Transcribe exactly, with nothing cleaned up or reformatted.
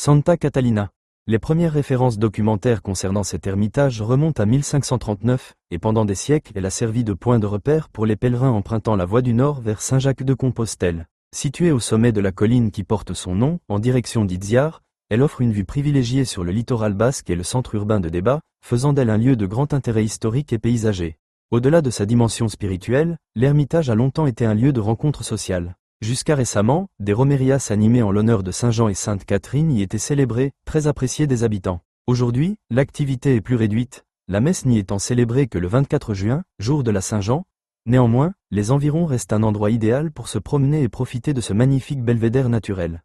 Santa Catalina. Les premières références documentaires concernant cet ermitage remontent à mille cinq cent trente-neuf, et pendant des siècles elle a servi de point de repère pour les pèlerins empruntant la voie du nord vers Saint-Jacques-de-Compostelle. Située au sommet de la colline qui porte son nom, en direction d'Itziar, elle offre une vue privilégiée sur le littoral basque et le centre urbain de débat, faisant d'elle un lieu de grand intérêt historique et paysager. Au-delà de sa dimension spirituelle, l'ermitage a longtemps été un lieu de rencontre sociale. Jusqu'à récemment, des romérias animées en l'honneur de Saint Jean et Sainte Catherine y étaient célébrées, très appréciées des habitants. Aujourd'hui, l'activité est plus réduite, la messe n'y étant célébrée que le vingt-quatre juin, jour de la Saint-Jean. Néanmoins, les environs restent un endroit idéal pour se promener et profiter de ce magnifique belvédère naturel.